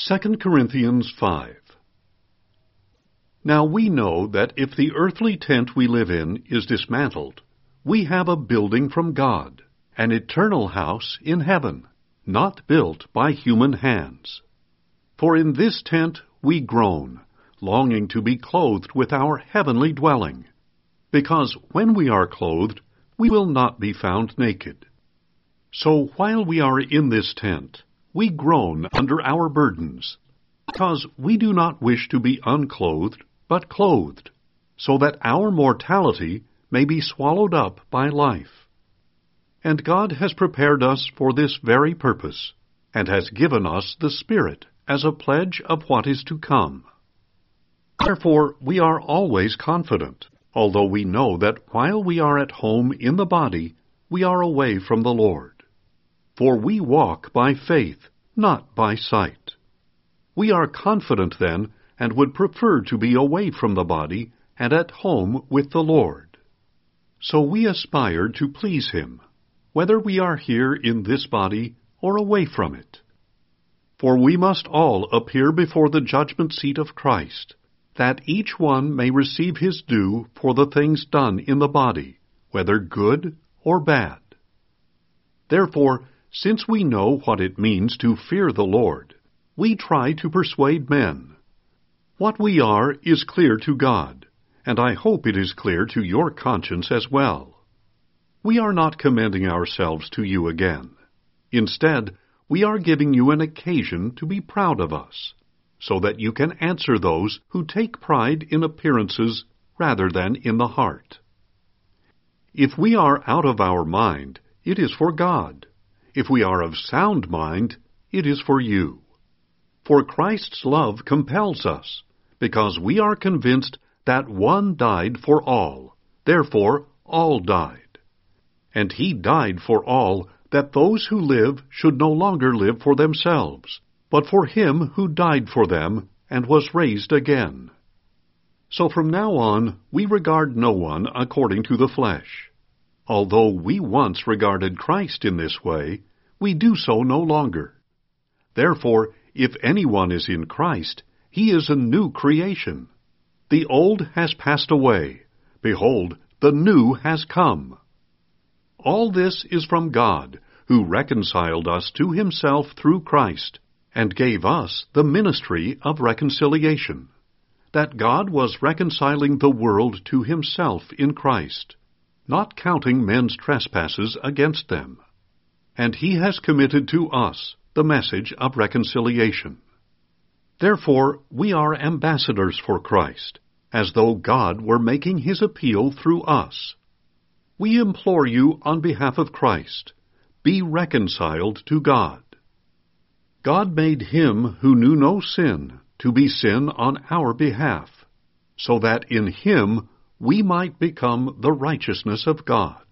2 Corinthians 5. Now we know that if the earthly tent we live in is dismantled, we have a building from God, an eternal house in heaven, not built by human hands. For in this tent we groan, longing to be clothed with our heavenly dwelling, because when we are clothed, we will not be found naked. So while we are in this tent, we groan under our burdens, because we do not wish to be unclothed, but clothed, so that our mortality may be swallowed up by life. And God has prepared us for this very purpose, and has given us the Spirit as a pledge of what is to come. Therefore we are always confident, although we know that while we are at home in the body, we are away from the Lord. For we walk by faith, not by sight. We are confident then, and would prefer to be away from the body and at home with the Lord. So we aspire to please Him, whether we are here in this body or away from it. For we must all appear before the judgment seat of Christ, that each one may receive his due for the things done in the body, whether good or bad. Therefore, since we know what it means to fear the Lord, we try to persuade men. What we are is clear to God, and I hope it is clear to your conscience as well. We are not commending ourselves to you again. Instead, we are giving you an occasion to be proud of us, so that you can answer those who take pride in appearances rather than in the heart. If we are out of our mind, it is for God. If we are of sound mind, it is for you. For Christ's love compels us, because we are convinced that one died for all, therefore all died. And He died for all, that those who live should no longer live for themselves, but for Him who died for them and was raised again. So from now on we regard no one according to the flesh. Although we once regarded Christ in this way, we do so no longer. Therefore, if anyone is in Christ, he is a new creation. The old has passed away. Behold, the new has come. All this is from God, who reconciled us to Himself through Christ, and gave us the ministry of reconciliation, that God was reconciling the world to Himself in Christ, not counting men's trespasses against them. And He has committed to us the message of reconciliation. Therefore we are ambassadors for Christ, as though God were making His appeal through us. We implore you on behalf of Christ, be reconciled to God. God made Him who knew no sin to be sin on our behalf, so that in Him we might become the righteousness of God.